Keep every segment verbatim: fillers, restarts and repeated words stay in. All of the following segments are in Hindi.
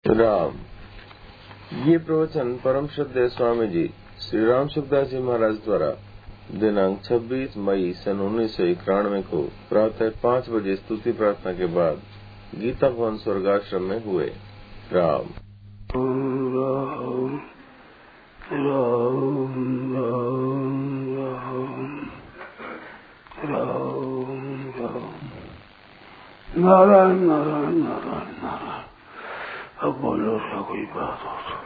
राम। ये प्रवचन परम श्रद्धेय स्वामी जी श्री राम सुखदास जी महाराज द्वारा दिनांक छब्बीस मई सन उन्नीस सौ इक्यानवे को प्रातः पाँच बजे स्तुति प्रार्थना के बाद गीता भवन स्वर्गाश्रम में हुए। राम राम राम राम राम राम नारायण नारायण नारायण नारायण। अब बोलो सा कोई बात हो तो।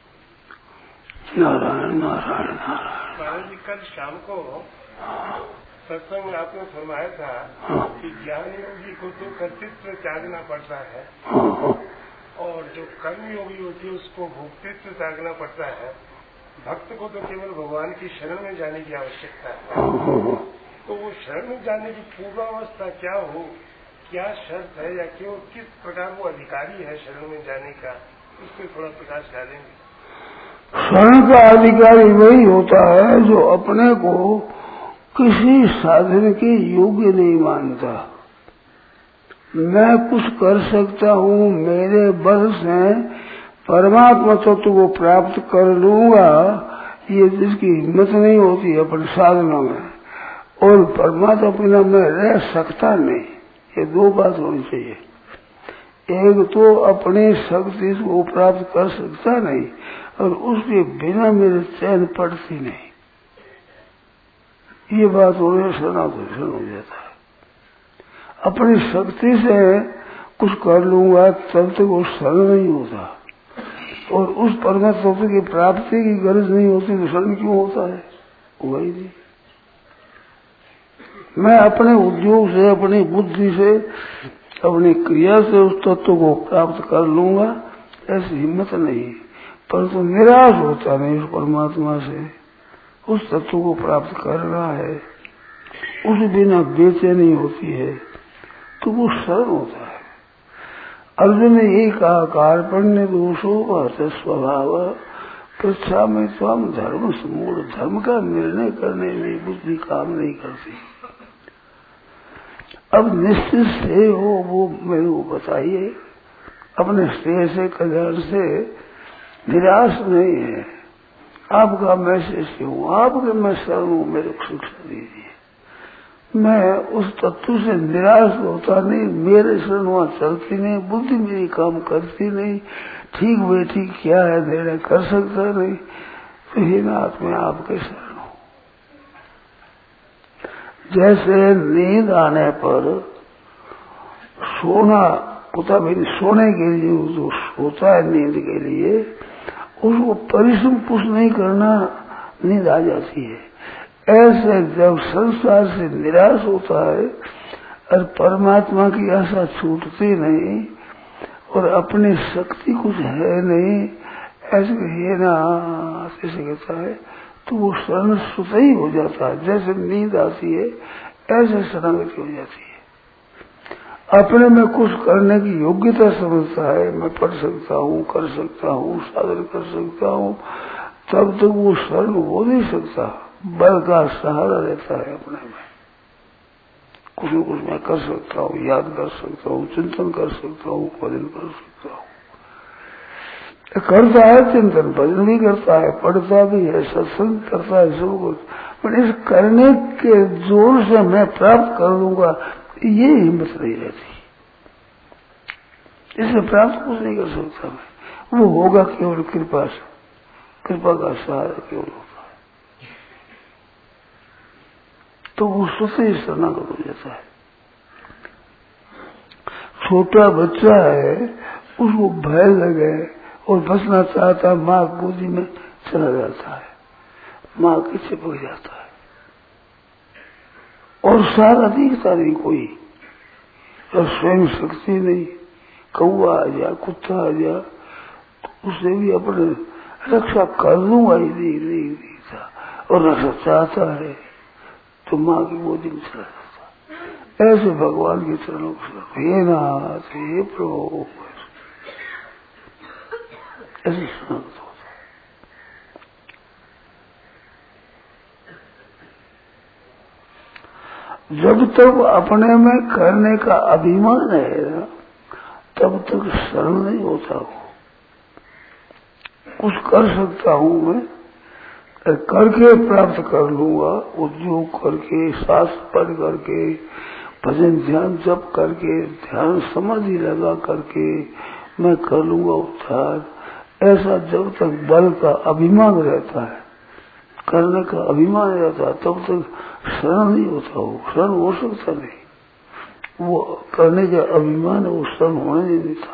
नारायण नारायण नारायण। महाराज जी कल शाम को सत्संग में आपने फरमाया था कि ज्ञान योगी को तो कर्तृत्व त्यागना पड़ता है और जो कर्म योगी होती है उसको भोक्तृत्व त्यागना पड़ता है। भक्त को तो केवल भगवान की शरण में जाने की आवश्यकता है। तो वो शरण में जाने की पूर्वावस्था क्या हो, क्या शर्त है या क्यों, किस प्रकार वो अधिकारी है शरण में जाने का, उस पर थोड़ा प्रकाश डालेंगे। शरण का अधिकारी वही होता है जो अपने को किसी साधन के योग्य नहीं मानता। मैं कुछ कर सकता हूँ, मेरे बल से परमात्मा तत्व को प्राप्त कर लूंगा, ये जिसकी हिम्मत नहीं होती अपने साधनों में, और परमात्मा बिना मैं रह सकता नहीं, ये दो बात होनी चाहिए। एक तो अपनी शक्ति को प्राप्त कर सकता नहीं और उसके बिना मेरे चैन पड़ती नहीं, ये बात होने शरणागत हो जाता है। अपनी शक्ति से कुछ कर लूंगा तब तक वो शरण नहीं होता, और उस परमात्मा की प्राप्ति की गरज नहीं होती तो शरण क्यों होता है? वही नहीं। मैं अपने उद्योग से, अपनी बुद्धि से, अपनी क्रिया से उस तत्व को प्राप्त कर लूंगा, ऐसी हिम्मत नहीं। परंतु तो निराश होता नहीं उस परमात्मा से, उस तत्व को प्राप्त कर रहा है, उस बिना बेचैनी होती है, तो वो शरण होता है। अर्जुन ने यही कहा, कार्पण्य दोषो स्वभाव पृच्छा में स्वाम धर्म समूल। धर्म का निर्णय करने में बुद्धि काम नहीं करती। अब निश्चित से हो वो मेरे को बताइए, अपने श्रेय से कल्याण से निराश नहीं है। आपका मैसेज हूँ, आपके मैं शरण हूँ, मेरे को शिक्षा दीजिए। मैं उस तत्व से निराश होता नहीं, मेरे शरण वहां चलती नहीं, बुद्धि मेरी काम करती नहीं, ठीक बेठी क्या है निर्णय कर सकता नहीं, तो ही नाथ में आपके शरण। जैसे नींद आने पर सोना होता, भाई सोने के लिए जो सोता है नींद के लिए, उसको परिश्रम कुछ नहीं करना, नींद आ जाती है। ऐसे जब संसार से निराश होता है और परमात्मा की आशा छूटती नहीं और अपनी शक्ति कुछ है नहीं, ऐसे है ना ऐसे कहता है, तो वो शरण सुत ही हो जाता है। जैसे नींद आती है ऐसे शरणागति हो जाती है। अपने में कुछ करने की योग्यता समझता है, मैं पढ़ सकता हूँ, कर सकता हूँ, साधन कर सकता हूँ, तब तक वो शरण हो नहीं सकता। बल का सहारा रहता है अपने में, कुछ न कुछ मैं कर सकता हूँ, याद कर सकता हूँ, चिंतन कर सकता हूँ, भजन कर सकता हूँ। करता है चिंतन, भजन भी करता है, पढ़ता भी है, सत्संग करता है, सब कुछ, पर इस करने के जोर से मैं प्राप्त कर लूंगा, ये हिम्मत नहीं रहती। इससे प्राप्त कुछ नहीं कर सकता मैं, वो होगा केवल कृपा से, कृपा का सहारा केवल होता है, तो वो स्वतः शरणागत हो जाता है। छोटा बच्चा है, उसको भय लगे और बचना चाहता है, माँ गोदी में चला जाता है, माँ के चिपक जाता है, और सारा दिखता नहीं कोई, और स्वयं शक्ति नहीं, कौआ आ जा, कुत्ता आ जा, तो उसे भी अपने रक्षा कर लूंगा ही नहीं, नहीं दिखता, और रक्षा चाहता है तो माँ की गोदी में चला जाता है। ऐसे भगवान के चरणों को हे नाथ, हे प्रभु, ऐसे शरणागत होता है। जब तक अपने में करने का अभिमान है ना, तब तक शरण नहीं होता हो। कुछ कर सकता हूँ मैं, करके प्राप्त कर लूंगा, उद्योग करके, शास्त्र पढ़ करके, भजन ध्यान जप करके, ध्यान समाधि लगा करके मैं कर लूंगा उद्धार। ऐसा जब तक बल का अभिमान रहता है, करने का अभिमान रहता है, तब तक शरण नहीं होता। वो शरण हो सकता नहीं, वो करने का अभिमान वो शरण होने नहीं देता।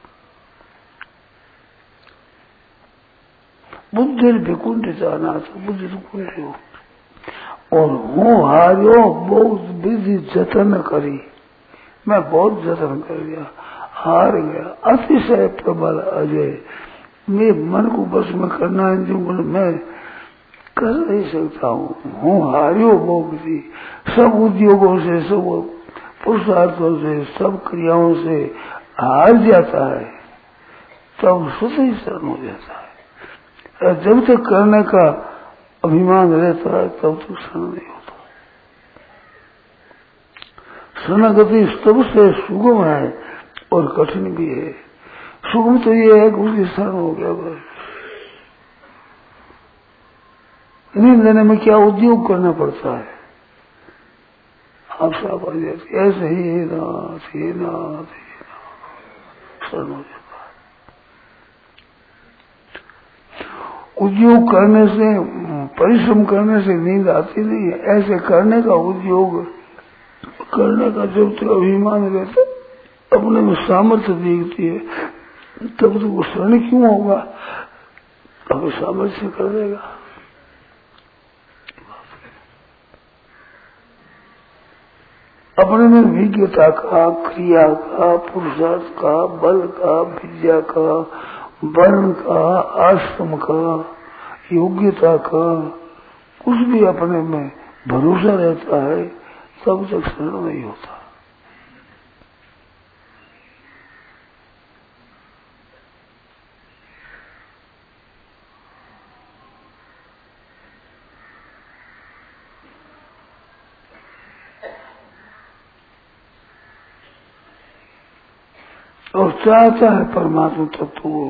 बुद्धि विकुंठ जाना तो बुद्धि कुंठ हो, और हूँ हारियो बहुत विधि जतन करी, मैं बहुत जतन कर गया, हार गया, अतिशय प्रबल अजय, मैं मन को बस में करना है जो मैं कर नहीं सकता हूँ। हूँ हारियो बहुत विधि, सब उद्योगों से, सब पुरुषार्थों से, सब क्रियाओं से हार जाता है, तब स्वतः ही शरण हो जाता है। जब तक करने का अभिमान रहता है तब तक शरण नहीं होता। शरणागति सबसे सुगम है और कठिन भी है। सुगम तो ये है कि उसकी शरण हो गया बस। नींद लेने में क्या उद्योग करना पड़ता है, आप साफ आ जाते ऐसे ही नाथ हे नाथ हे नाथ, शरण हो जाता। उद्योग करने से, परिश्रम करने से नींद आती नहीं है। ऐसे करने का उद्योग करने का जब तक अभिमान रहता, अपने में सामर्थ्य दिखती है, तब तो वो शरण क्यों होगा, अब सामर्थ्य कर देगा। अपने में विज्ञता का, क्रिया का, पुरुषार्थ का, बल का, विद्या का, वर्ण का, आश्रम का, योग्यता का, कुछ भी अपने में भरोसा रहता है, तब तक शरण नहीं होता। और चाहता है परमात्मा तत्व वो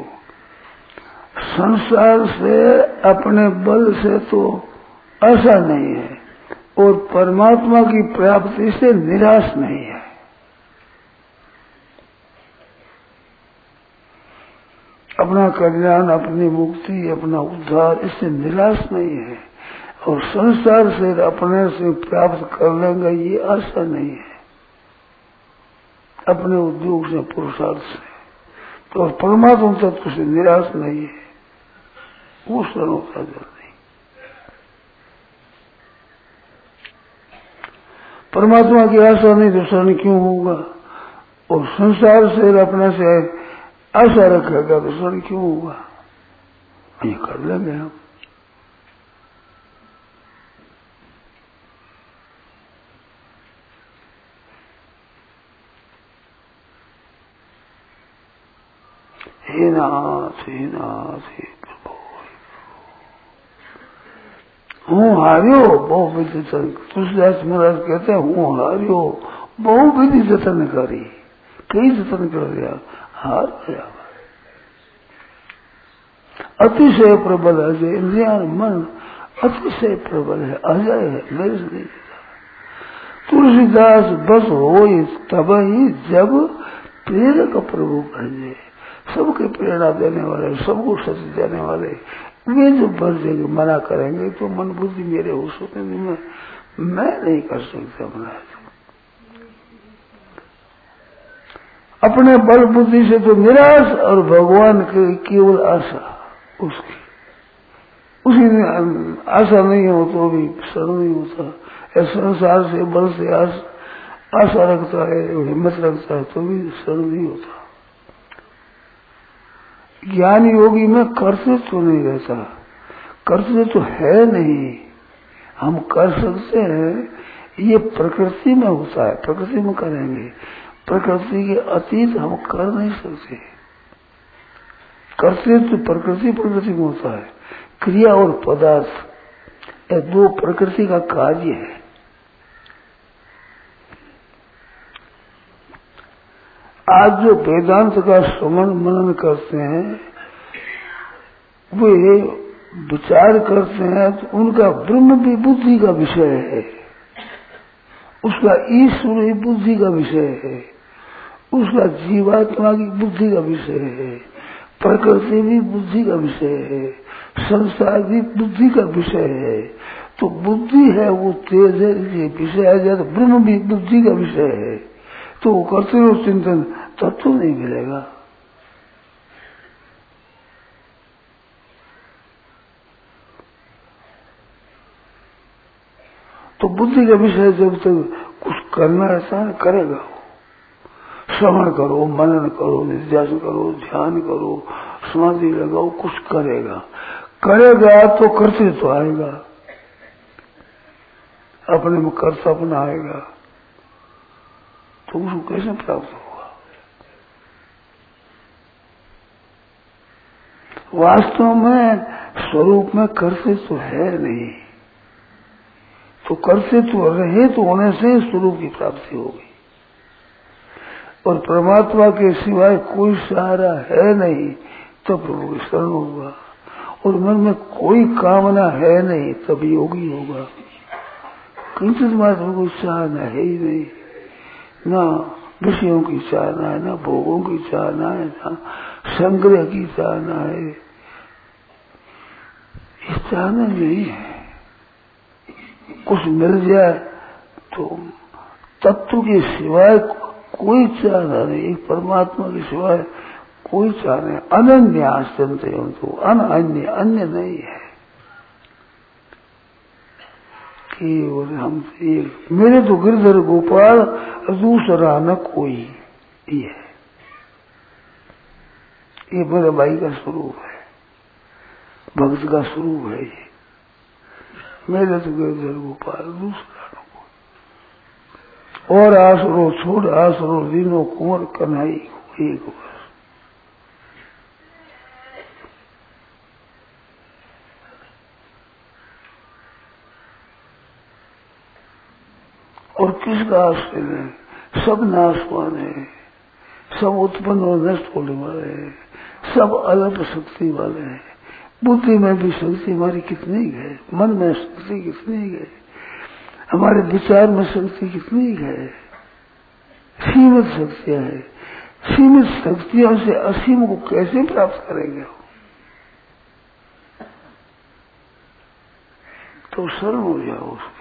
संसार से, अपने बल से तो ऐसा नहीं है, और परमात्मा की प्राप्ति से निराश नहीं है। अपना कल्याण, अपनी मुक्ति, अपना उद्धार, इससे निराश नहीं है। और संसार से अपने से प्राप्त कर लेंगे ये आशा नहीं है, अपने उद्योग से, पुरुषार्थ से। तो परमात्मा तत्व से निराश नहीं है, वो शरण होता जल्दी। परमात्मा की आशा नहीं तो शरण क्यों होगा, और संसार से अपने से आशा रखेगा तो शरण क्यों होगा। ये कर लेंगे हम। हे नाथ हे नाथ हे प्रभु, हूँ हारियो बहु विधि जतन। तुलसीदास महाराज कहते हैं हूँ हारियो बहु विधि जतन करी, कई जतन कर दिया, हार गया। अतिशय प्रबल अजय, इंद्रिया मन अतिशय प्रबल है, अजय है, मेरे से नहीं। तुलसीदास बस हो तब ही जब प्रेरक प्रभु भजे, सबके प्रेरणा देने वाले, सबको सत्य देने वाले, वे जो बस देंगे, मना करेंगे तो मन बुद्धि मेरे हो सकते मैं मैं नहीं कर सकता। अपना अपने बल बुद्धि से तो निराश, और भगवान की केवल आशा, उसकी उसी आशा नहीं हो तो भी शरण नहीं होता। ऐसा संसार से, बल से आश, आशा रखता है, हिम्मत रखता है, तो भी शरण नहीं होता। ज्ञान योगी में कर्तव्य तो नहीं रहता, कर्तव्य तो है नहीं। हम कर सकते हैं, ये प्रकृति में होता है, प्रकृति में करेंगे, प्रकृति के अतीत हम कर नहीं सकते। कर्तव्य तो प्रकृति प्रकृति में होता है। क्रिया और पदार्थ ये दो प्रकृति का कार्य है। आज जो वेदांत का श्रवण मनन करते हैं, वे विचार करते हैं तो उनका ब्रह्म भी बुद्धि का विषय है, उसका ईश्वर भी बुद्धि का विषय है, उसका जीवात्मा की बुद्धि का विषय है, प्रकृति भी बुद्धि का विषय है, संसार भी बुद्धि का विषय है। तो बुद्धि है वो तेज है, ये विषय आ जाए तो ब्रह्म भी बुद्धि का विषय है। तो वो करते हो चिंतन तत्व तो नहीं मिलेगा। तो बुद्धि का विषय जब तक कुछ करना रहता है करेगा वो। श्रवण करो, मनन करो, निध्यासन करो, ध्यान करो, समाधि लगाओ, कुछ करेगा। करेगा तो कर्तृत्व तो आएगा, अपने में कर्तव्य आएगा, तो उसको कैसे प्राप्त होगा? वास्तव में स्वरूप में कर्तृत्व तो है नहीं, तो कर्तृत्व रहे तो होने से स्वरूप की प्राप्ति होगी। और परमात्मा के सिवाय कोई सहारा है नहीं तो प्रभु की शरण होगा। और मन में कोई कामना है नहीं तब योगी होगा। किंचित मात्र कोई चाहना है ही नहीं, ना विषयों की चाहना है, ना भोगों की चाहना है, ना संग्रह की चाहना है। ये चाहना नहीं है। कुछ मिल जाए तो तत्व के सिवाय कोई चाहना नहीं, एक परमात्मा के सिवाय कोई चाहना नहीं। अनन्य आश्चर्य तो अनन्य अन्य नहीं है केवल हम एक। मेरे तो गिरधर गोपाल दूसरा न कोई, ये है, ये मेरे भाई का स्वरूप है, भक्त का स्वरूप है ये। मेरे तो गिरधर गोपाल दूसरा न कोई। और आसरो छोड़ आसरो दीनो कुंवर कन्हई एक वर्ष। और किसका आश्रय है? सब नाशवान है, सब उत्पन्न और नष्ट होने वाले हैं, सब अल्प शक्ति वाले हैं। बुद्धि में भी शक्ति हमारी कितनी है, मन में शक्ति कितनी है, हमारे विचार में शक्ति कितनी है। सीमित शक्तियां हैं। सीमित शक्तियों से असीम को कैसे प्राप्त करेंगे? तो शरण हो जाओ उसके।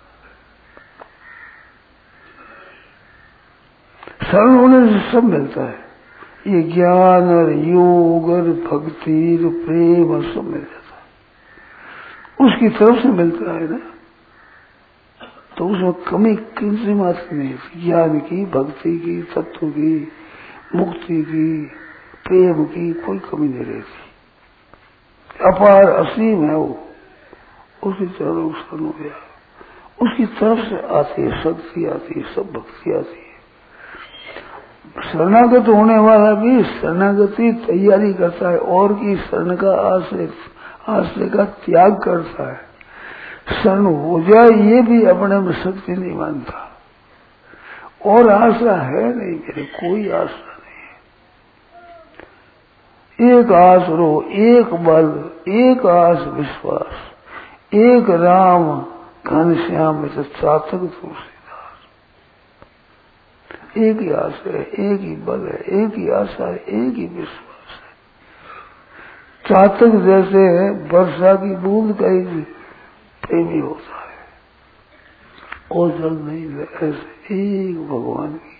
शरण होने से सब मिलता है। ये ज्ञान और योग और भक्ति और प्रेम और सब मिल जाता है, उसकी तरफ से मिलता है ना। तो उसमें कमी किसी मात्र नहीं, ज्ञान की, भक्ति की, तत्व की, मुक्ति की, प्रेम की कोई कमी नहीं रहती। अपार असीम है वो, उसकी तरफ शरण हो जाए। उसकी तरफ से आती है शक्ति, आती है सब भक्ति आती है। शरणागत होने वाला भी शरणागति तैयारी करता है और की शरण का आश्रय आश्रय का त्याग करता है। शरण हो जाए ये भी अपने में शक्ति नहीं मानता। और आशा है नहीं, मेरे कोई आशा नहीं। एक आसरो, एक बल, एक आस विश्वास, एक राम घनश्याम में से चातक तुलसीदास। एक ही आशा है, एक ही बल है, एक ही आशा है, एक ही विश्वास है। चातक जैसे वर्षा की बूंद का ही प्रेमी होता है और जल नहीं है, ऐसे एक भगवान की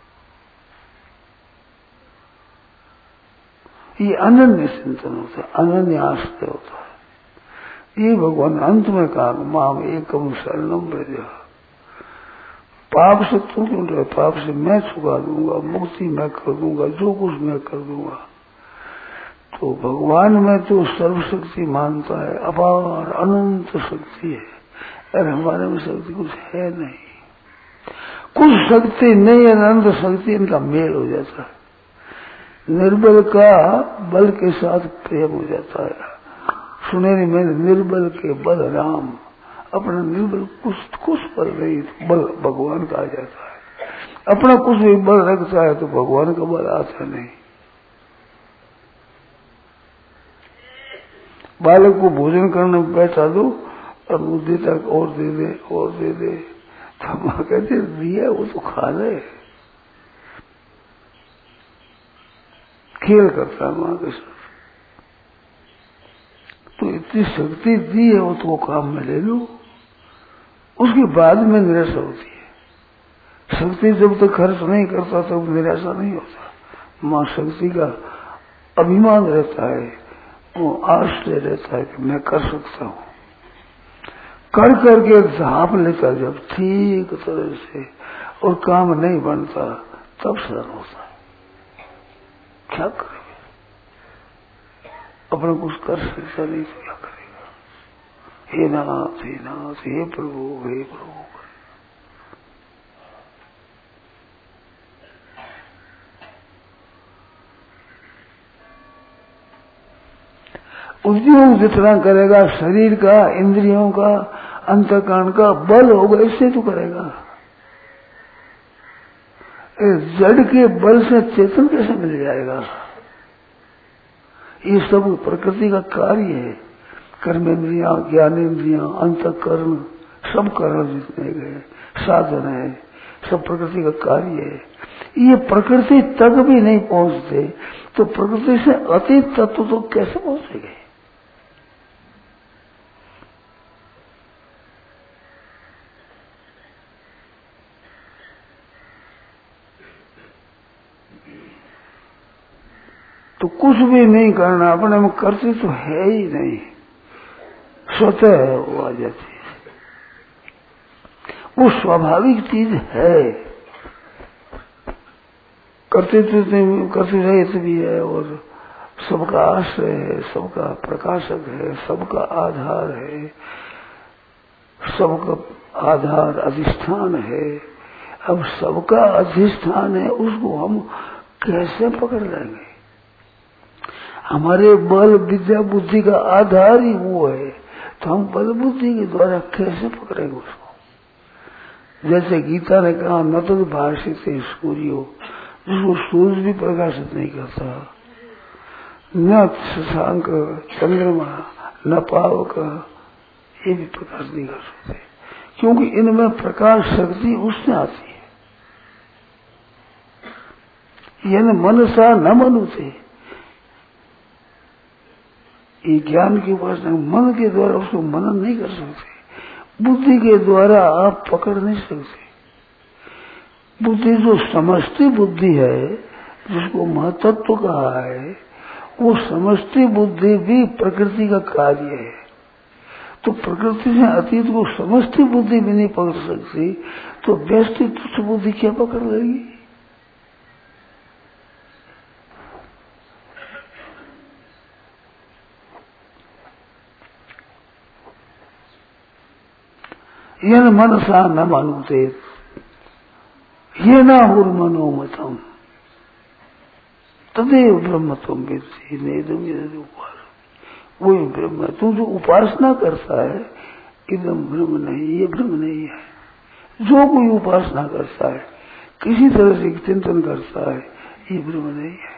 है। ये अनन्य चिंतन होता है, अनन्य आस्था होता है। ये भगवान अंत में कहा माम एकम शरणम व्रज। पाप से तू क्यों रहे? पाप से मैं छुड़ा दूंगा, मुक्ति मैं कर दूंगा, जो कुछ मैं कर दूंगा। तो भगवान में तो सर्वशक्ति मानता है, अपार अनंत शक्ति है, और हमारे में शक्ति कुछ है नहीं। कुछ शक्ति नहीं है, अनंत शक्ति, इनका मेल हो जाता है। निर्बल का बल के साथ प्रेम हो जाता है। सुनेरी में निर्बल के बल राम, अपना निर्बल कुछ कुछ बल नहीं बल भगवान का आ जाता है। अपना कुछ भी बल रखता है तो भगवान का बल आता नहीं। बालक को भोजन करने बैठा दो और वो देता और दे दे और दे दे, तो माँ कहते दिया वो तो खा ले, खेल करता है माँ के साथ। तो इतनी शक्ति दी है वो तो वो काम में ले लो, उसके बाद में निराशा होती है। शक्ति जब तक खर्च नहीं करता तब तो निराशा नहीं होता। माँ शक्ति का अभिमान रहता है, वो आश्चर्य रहता है कि मैं कर सकता हूँ। कर करके झाप लेता जब ठीक तरह से और काम नहीं बनता तब शरण होता है। क्या करेगा? अपना कुछ कर सकता नहीं तो क्या करेगा? हे नाथ हे नाथ हे प्रभु हे प्रभु। उद्योग जितना करेगा शरीर का, इंद्रियों का, अंतःकरण का बल होगा इससे तो करेगा। जड़ के बल से चेतन कैसे मिल जाएगा? ये सब प्रकृति का कार्य है। कर्मेंद्रियां, ज्ञानेन्द्रियां, अंतःकरण, सब कारण जितने गए साधन है, सब प्रकृति का कार्य है। ये प्रकृति तक भी नहीं पहुंचते तो प्रकृति से अतीत तत्व तो कैसे पहुंचेंगे? तो कुछ भी नहीं करना, अपने में करते तो है ही नहीं, स्वतः है वो आ जाती है, वो स्वाभाविक चीज है। करते तो करते रहे भी है और सबका आश्रय है, सबका प्रकाशक है, सबका आधार है, सबका आधार अधिष्ठान है। अब सबका अधिष्ठान है, उसको हम कैसे पकड़ लेंगे? हमारे बल विद्या बुद्धि का आधार ही वो है, तो हम बल बुद्धि के द्वारा कैसे पकड़ेंगे उसको? जैसे गीता ने कहा न तो भाषित सूर्यो, जिसको सूर्य भी प्रकाशित नहीं करता, न शशांक चंद्रमा न पावक, ये भी प्रकाश नहीं कर सकते, क्योंकि इनमें प्रकाश शक्ति उससे आती है। यह मनसा न मनुते, ये ज्ञान की उपासना मन के द्वारा उसको मनन नहीं कर सकते, बुद्धि के द्वारा आप पकड़ नहीं सकते। बुद्धि जो समष्टि बुद्धि है, जिसको महतत्व कहा है, वो समष्टि बुद्धि भी प्रकृति का कार्य है। तो प्रकृति से अतीत को समष्टि बुद्धि भी नहीं पकड़ सकती, तो व्यष्टि तुच्छ बुद्धि क्या पकड़ लेगी? यन मनसा न मानुते ये न हुर्मनोमतम तदेव ब्रह्मत्वम विद्धि नेदम यदि उपास। वही ब्रह्म है। तू जो उपासना करता है एकदम ब्रह्म नहीं, ये ब्रह्म नहीं है। जो कोई उपासना करता है, किसी तरह से चिंतन करता है, ये ब्रह्म नहीं है।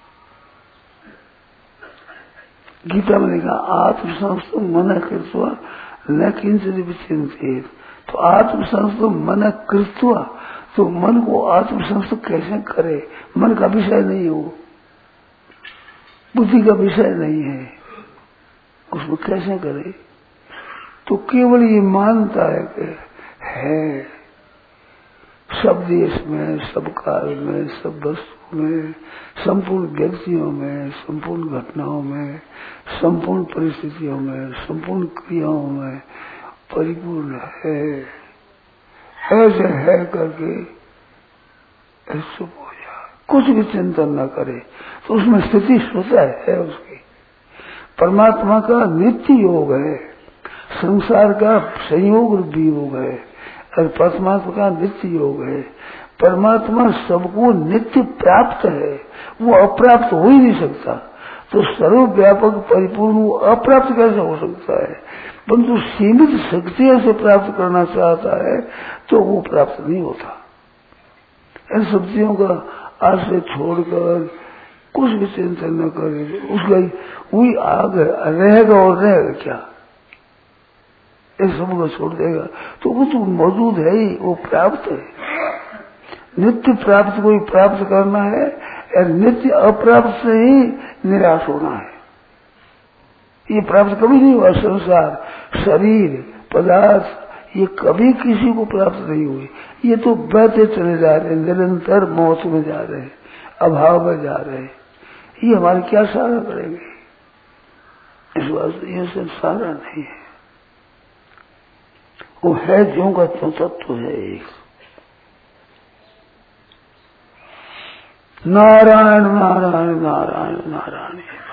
गीता में लिखा आत्मसंस्थ मन कृत्वा न किंचित विचिंतित। तो आत्मसंस्थ मन कृत्वा, तो मन को आत्मसंस्थ कैसे करे? मन का विषय नहीं हो, बुद्धि का विषय नहीं है, उसको कैसे करे? तो केवल ये मानता है कि है सब देश में, सब काल में, सब वस्तु में, संपूर्ण व्यक्तियों में, संपूर्ण घटनाओं में, संपूर्ण परिस्थितियों में, संपूर्ण क्रियाओं में परिपूर्ण है। ऐसे है करके ऐसे हो जाए, कुछ भी चिंतन न करे, तो उसमें स्थिति स्वतः है उसकी। परमात्मा का नित्य योग है, संसार का संयोग रूपी योग है, और परमात्मा का नित्य योग है। परमात्मा सबको नित्य प्राप्त है, वो अप्राप्त हो ही नहीं सकता। तो सर्वव्यापक परिपूर्ण वो अप्राप्त कैसे हो सकता है? परंतु सीमित शक्तियों से प्राप्त करना चाहता है तो वो प्राप्त नहीं होता। इन शक्तियों का आश्रय छोड़कर कुछ भी चिंतन न करे, उसका वही आग रहेगा और रहेगा क्या, इस सब को छोड़ देगा तो वो तो मौजूद है ही, वो प्राप्त है। नित्य प्राप्त को ही प्राप्त करना है और नित्य अप्राप्त से ही निराश होना है। ये प्राप्त कभी नहीं हुआ। संसार, शरीर, पदार्थ ये कभी किसी को प्राप्त नहीं हुई। ये तो बहते चले जा रहे हैं, निरंतर मौत में जा रहे हैं, अभाव में जा रहे हैं। ये हमारे क्या सहारा करेंगे? इस वास्ते ये सब सहारा नहीं है। वो है ज्यों का त्यों तत्व है एक। नारायण नारायण नारायण नारायण।